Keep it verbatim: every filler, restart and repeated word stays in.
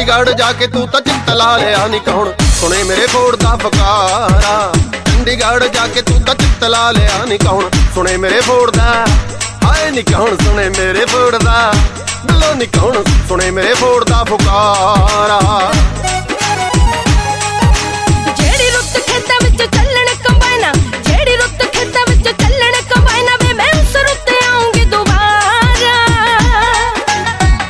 ਚੰਡੀਗੜ੍ਹ ਜਾ ਕੇ ਤੂੰ ਤਾਂ ਚਿੱਤ ਲਾ ਲਿਆ ਨੀ ਕੌਣ ਸੁਣੇ ਮੇਰੇ ਫੋੜ ਦਾ ਫਕਾਰਾ। ਚੰਡੀਗੜ੍ਹ ਜਾ ਕੇ ਤੂੰ ਤਾਂ ਚਿੱਤ ਲਾ ਲਿਆ ਨੀ ਕੌਣ ਸੁਣੇ ਮੇਰੇ ਫੋੜ ਦਾ ਹਾਏ ਨੀ ਕੌਣ ਸੁਣੇ ਮੇਰੇ ਫੋੜ ਦਾ ਦਿਲੋਂ ਨੀ ਕੌਣ ਸੁਣੇ ਮੇਰੇ ਫੋੜ ਦਾ ਫੁਕਾਰਾ।